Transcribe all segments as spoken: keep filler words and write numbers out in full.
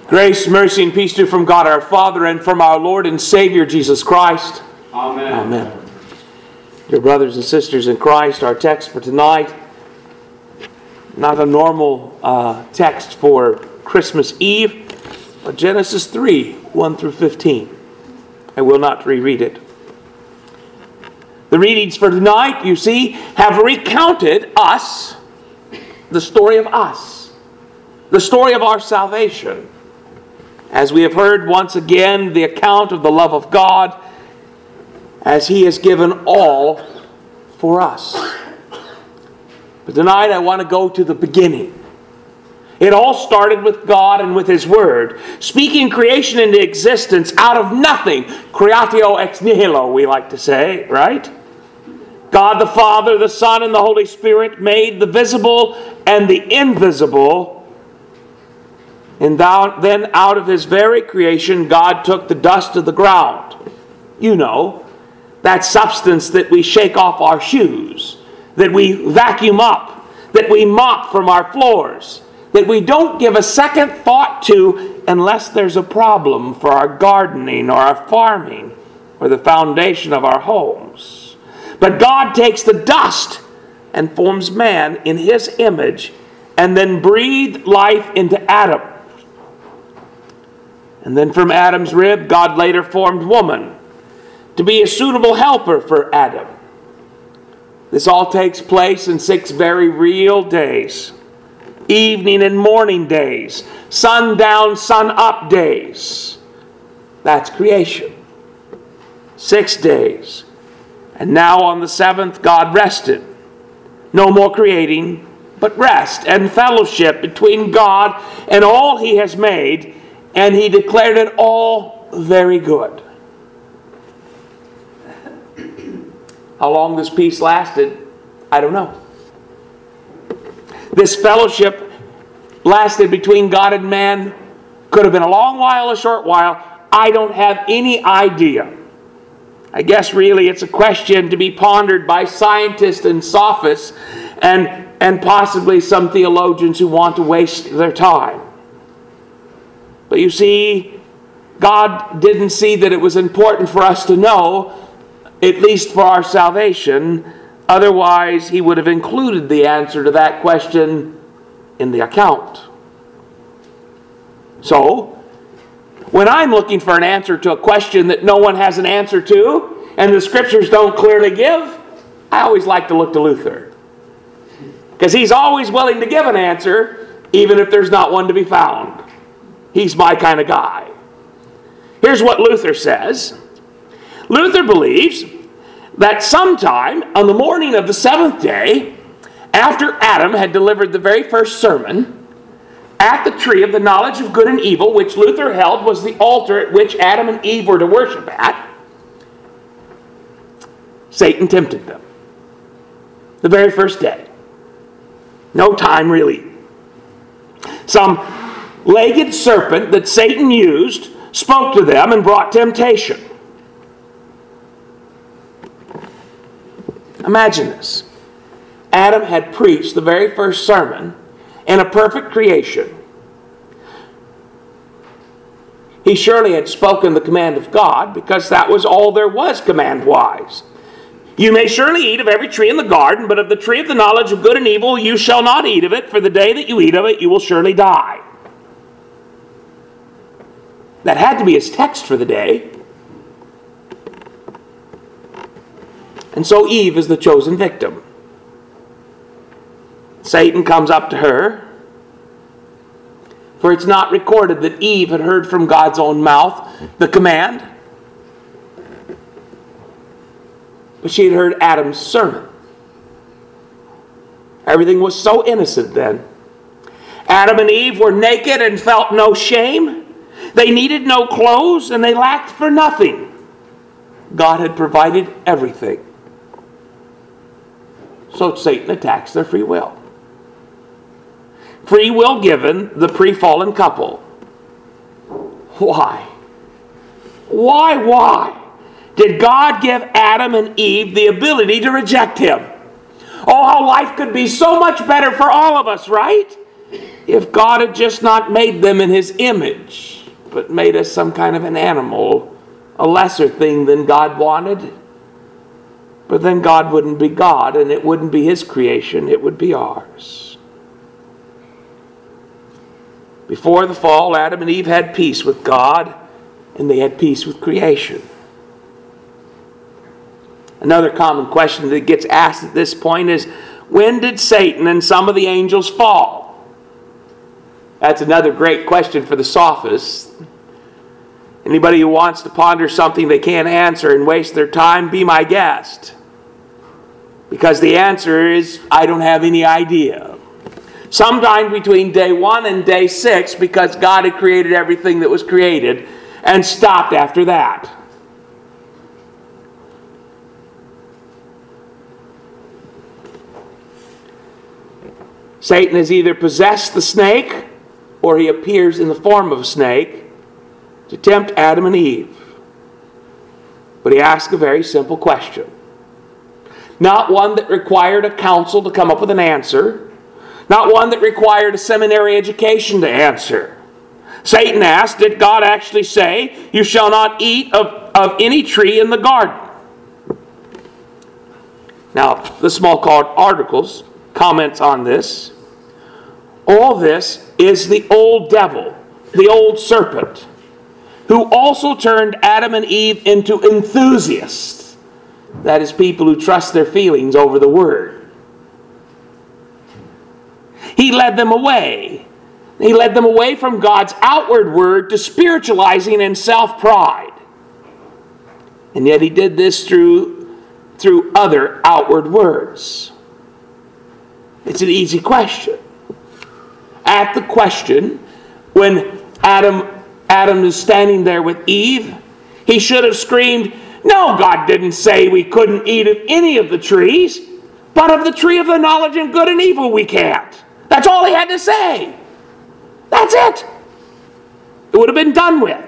Grace, mercy, and peace to you from God our Father and from our Lord and Savior Jesus Christ. Amen. Amen. Dear brothers and sisters in Christ, our text for tonight, not a normal uh, text for Christmas Eve, but Genesis three, one through fifteen. I will not reread it. The readings for tonight, you see, have recounted us, the story of us, the story of our salvation. As we have heard once again the account of the love of God as He has given all for us. But tonight I want to go to the beginning. It all started with God and with His Word, speaking creation into existence out of nothing. Creatio ex nihilo, we like to say, right? God the Father, the Son, and the Holy Spirit made the visible and the invisible. And then out of His very creation, God took the dust of the ground. You know, that substance that we shake off our shoes, that we vacuum up, that we mop from our floors, that we don't give a second thought to unless there's a problem for our gardening or our farming or the foundation of our homes. But God takes the dust and forms man in His image and then breathed life into Adam. And then from Adam's rib, God later formed woman to be a suitable helper for Adam. This all takes place in six very real days. Evening and morning days. Sundown, sun up days. That's creation. Six days. And now on the seventh, God rested. No more creating, but rest and fellowship between God and all He has made. And He declared it all very good. How long this peace lasted, I don't know. This fellowship lasted between God and man. Could have been a long while, a short while. I don't have any idea. I guess really it's a question to be pondered by scientists and sophists and, and possibly some theologians who want to waste their time. But you see, God didn't see that it was important for us to know, at least for our salvation. Otherwise, He would have included the answer to that question in the account. So, when I'm looking for an answer to a question that no one has an answer to, and the Scriptures don't clearly give, I always like to look to Luther. Because he's always willing to give an answer, even if there's not one to be found. He's my kind of guy. Here's what Luther says. Luther believes that sometime on the morning of the seventh day, after Adam had delivered the very first sermon, at the tree of the knowledge of good and evil, which Luther held was the altar at which Adam and Eve were to worship at, Satan tempted them. The very first day. No time really. Some legged serpent that Satan used spoke to them and brought temptation. Imagine this. Adam had preached the very first sermon in a perfect creation. He surely had spoken the command of God, because that was all there was command-wise. You may surely eat of every tree in the garden, but of the tree of the knowledge of good and evil you shall not eat of it, for the day that you eat of it you will surely die. That had to be his text for the day. And so Eve is the chosen victim. Satan comes up to her. For it's not recorded that Eve had heard from God's own mouth the command, but she had heard Adam's sermon. Everything was so innocent then. Adam and Eve were naked and felt no shame. They needed no clothes and they lacked for nothing. God had provided everything. So Satan attacks their free will. Free will given the pre-fallen couple. Why? Why, why did God give Adam and Eve the ability to reject Him? Oh, how life could be so much better for all of us, right? if God had just not made them in his image, but made us some kind of an animal, a lesser thing than God wanted, but then God wouldn't be God, and it wouldn't be his creation, it would be ours. Before the fall, Adam and Eve had peace with God, and they had peace with creation. Another common question that gets asked at this point is, when did Satan and some of the angels fall? That's another great question for the sophists. Anybody who wants to ponder something they can't answer and waste their time, be my guest. Because the answer is, I don't have any idea. Sometime between day one and day six, because God had created everything that was created and stopped after that. Satan has either possessed the snake or he appears in the form of a snake to tempt Adam and Eve. But he asks a very simple question. Not one that required a council to come up with an answer. Not one that required a seminary education to answer. Satan asked, did God actually say, you shall not eat of, of any tree in the garden? Now, the small called articles comments on this. All this is the old devil, the old serpent, who also turned Adam and Eve into enthusiasts. That is, people who trust their feelings over the Word. He led them away. He led them away from God's outward Word to spiritualizing and self-pride. And yet he did this through, through other outward words. It's an easy question. At the question, when Adam, Adam is standing there with Eve, he should have screamed, no, God didn't say we couldn't eat of any of the trees, but of the tree of the knowledge of good and evil we can't. That's all he had to say. That's it. It would have been done with.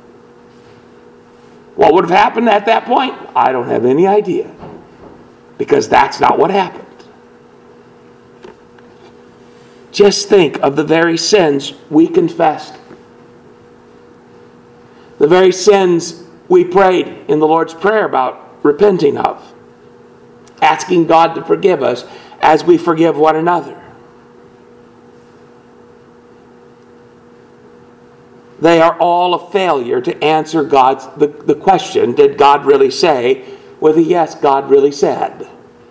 What would have happened at that point? I don't have any idea. Because that's not what happened. Just think of the very sins we confessed. The very sins we prayed in the Lord's Prayer about repenting of. Asking God to forgive us as we forgive one another. They are all a failure to answer God's the, the question, did God really say, with a yes, God really said.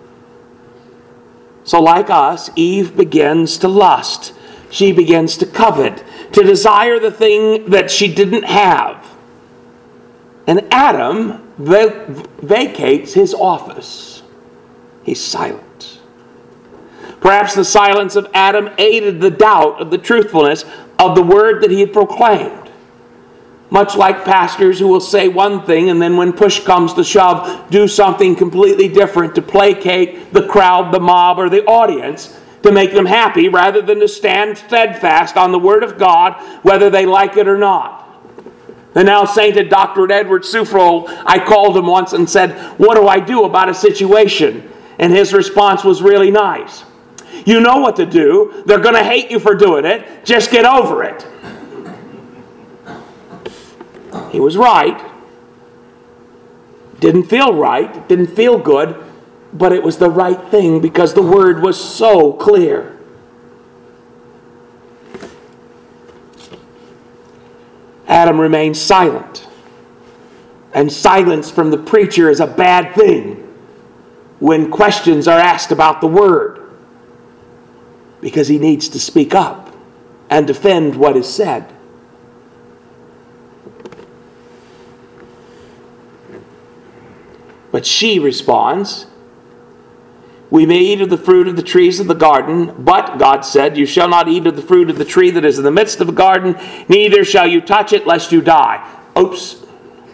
So like us, Eve begins to lust. She begins to covet, to desire the thing that she didn't have. And Adam vac- vacates his office. He's silent. Perhaps the silence of Adam aided the doubt of the truthfulness of the word that he had proclaimed. Much like pastors who will say one thing and then when push comes to shove, do something completely different to placate the crowd, the mob, or the audience to make them happy rather than to stand steadfast on the Word of God whether they like it or not. The now sainted Doctor Edward Sufrol, I called him once and said, what do I do about a situation? And his response was really nice. You know what to do. They're going to hate you for doing it. Just get over it. He was right. Didn't feel right. Didn't feel good. But it was the right thing because the word was so clear. Adam remained silent. And silence from the preacher is a bad thing when questions are asked about the word. Because he needs to speak up and defend what is said. But she responds, we may eat of the fruit of the trees of the garden, but, God said, you shall not eat of the fruit of the tree that is in the midst of the garden, neither shall you touch it lest you die. Oops.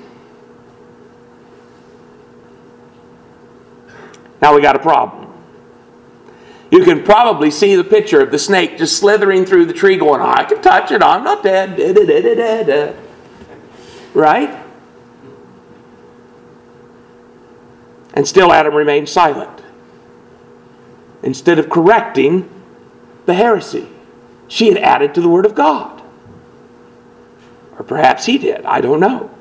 Now we got a problem. You can probably see the picture of the snake just slithering through the tree going, I can touch it, I'm not dead. Da, da, da, da, da. Right? And still Adam remained silent. Instead of correcting the heresy, she had added to the Word of God. Or perhaps he did. I don't know.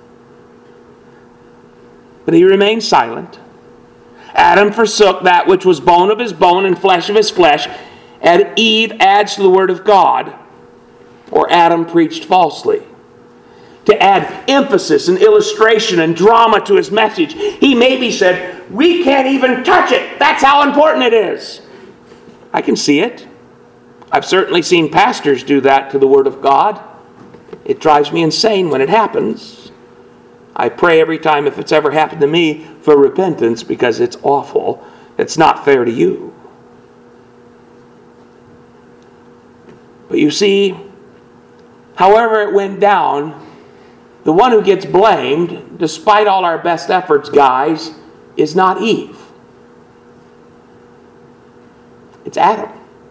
But he remained silent. Adam forsook that which was bone of his bone and flesh of his flesh, and Eve adds to the Word of God, or Adam preached falsely. To add emphasis and illustration and drama to his message, he maybe said, we can't even touch it. That's how important it is. I can see it. I've certainly seen pastors do that to the Word of God. It drives me insane when it happens. I pray every time, if it's ever happened to me, for repentance, because it's awful. It's not fair to you. But you see, however it went down, the one who gets blamed, despite all our best efforts, guys, is not Eve. It's Adam.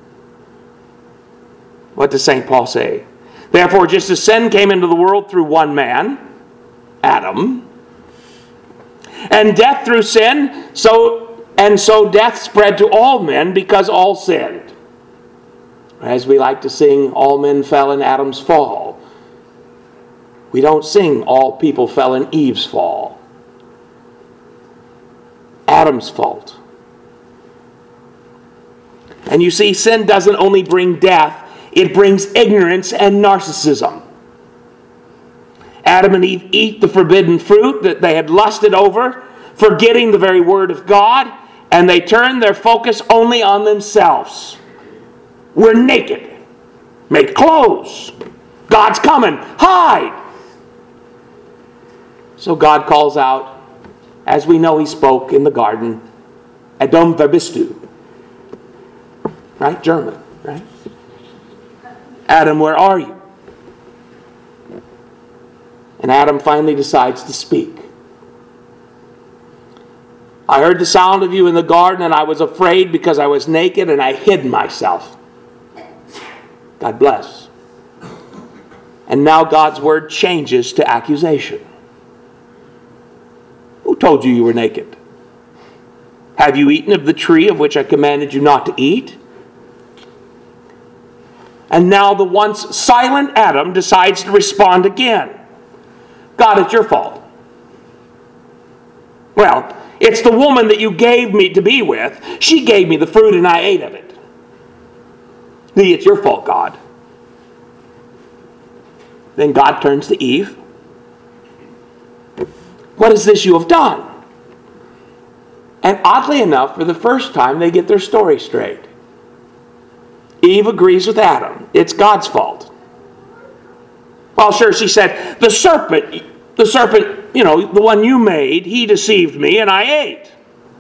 What does Saint Paul say? Therefore, just as sin came into the world through one man, Adam, and death through sin, so and so death spread to all men because all sinned. As we like to sing, all men fell in Adam's fall. We don't sing all people fell in Eve's fall. Adam's fault. And you see, sin doesn't only bring death, it brings ignorance and narcissism. Adam and Eve eat the forbidden fruit that they had lusted over, forgetting the very Word of God, and they turn their focus only on themselves. We're naked. Make clothes. God's coming. Hide. So God calls out, as we know he spoke in the garden, Adam bist du. Right? German, right? Adam, where are you? And Adam finally decides to speak. I heard the sound of you in the garden, and I was afraid because I was naked, and I hid myself. God bless. And now God's word changes to accusation. Who told you you were naked? Have you eaten of the tree of which I commanded you not to eat? And now the once silent Adam decides to respond again. God, it's your fault. Well, it's the woman that you gave me to be with. She gave me the fruit and I ate of it. See, it's your fault, God. Then God turns to Eve. What is this you have done? And oddly enough, for the first time, they get their story straight. Eve agrees with Adam. It's God's fault. Well, sure, she said, the serpent, the serpent, you know, the one you made, he deceived me and I ate.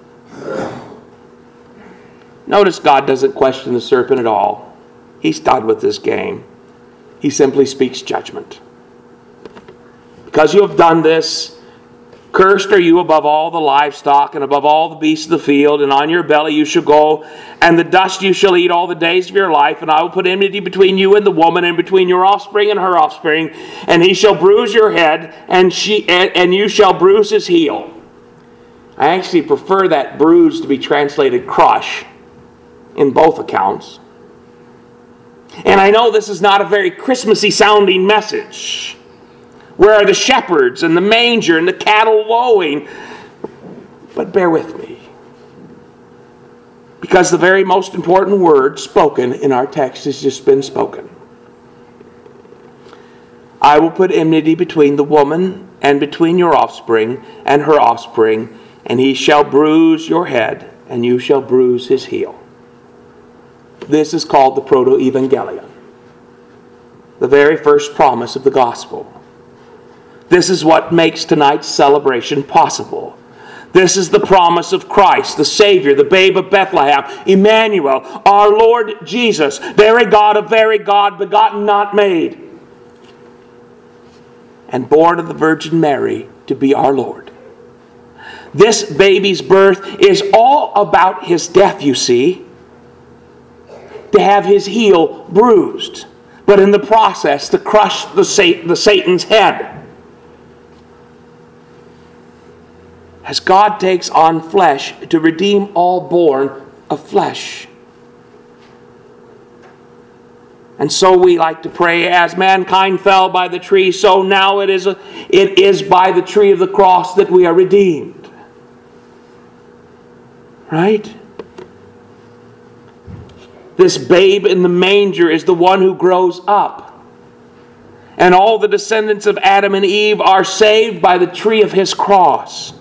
Notice God doesn't question the serpent at all. He's done with this game. He simply speaks judgment. Because you have done this, cursed are you above all the livestock and above all the beasts of the field, and on your belly you shall go, and the dust you shall eat all the days of your life, and I will put enmity between you and the woman, and between your offspring and her offspring, and he shall bruise your head, and she and, and you shall bruise his heel. I actually prefer that bruise to be translated crush in both accounts. And I know this is not a very Christmassy sounding message. Where are the shepherds and the manger and the cattle lowing? But bear with me. Because the very most important word spoken in our text has just been spoken. I will put enmity between the woman and between your offspring and her offspring, and he shall bruise your head, and you shall bruise his heel. This is called the Proto-Evangelion, the very first promise of the gospel. This is what makes tonight's celebration possible. This is the promise of Christ, the Savior, the babe of Bethlehem, Emmanuel, our Lord Jesus, very God of very God, begotten, not made, and born of the Virgin Mary to be our Lord. This baby's birth is all about his death, you see, to have his heel bruised, but in the process to crush the, Satan, the Satan's head. As God takes on flesh to redeem all born of flesh. And so we like to pray, as mankind fell by the tree, so now it is, a, it is by the tree of the cross that we are redeemed. Right? This babe in the manger is the one who grows up. And all the descendants of Adam and Eve are saved by the tree of his cross.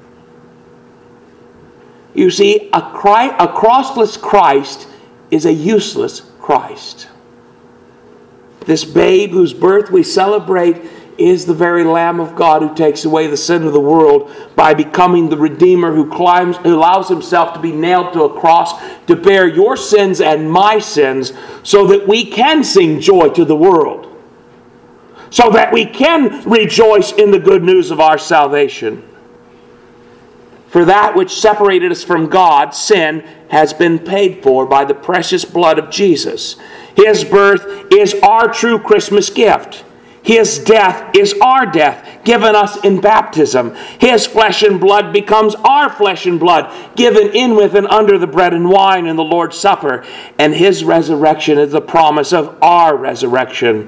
You see, a, Christ, a crossless Christ is a useless Christ. This babe whose birth we celebrate is the very Lamb of God who takes away the sin of the world by becoming the Redeemer who climbs, who allows himself to be nailed to a cross to bear your sins and my sins so that we can sing joy to the world. So that we can rejoice in the good news of our salvation. For that which separated us from God, sin, has been paid for by the precious blood of Jesus. His birth is our true Christmas gift. His death is our death, given us in baptism. His flesh and blood becomes our flesh and blood, given in with and under the bread and wine in the Lord's Supper. And His resurrection is the promise of our resurrection.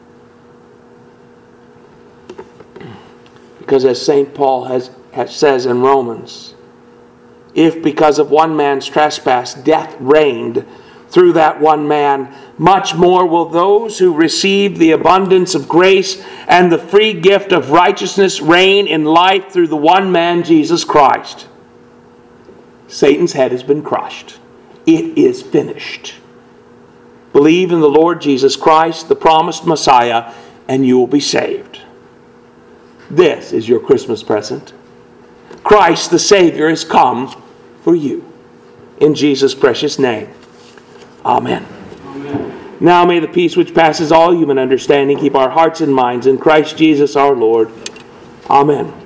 Because as Saint Paul has, has says in Romans, if because of one man's trespass death reigned through that one man, much more will those who receive the abundance of grace and the free gift of righteousness reign in life through the one man, Jesus Christ. Satan's head has been crushed. It is finished. Believe in the Lord Jesus Christ, the promised Messiah, and you will be saved. This is your Christmas present. Christ the Savior has come for you. In Jesus' precious name. Amen. Amen. Now may the peace which passes all human understanding keep our hearts and minds in Christ Jesus our Lord. Amen.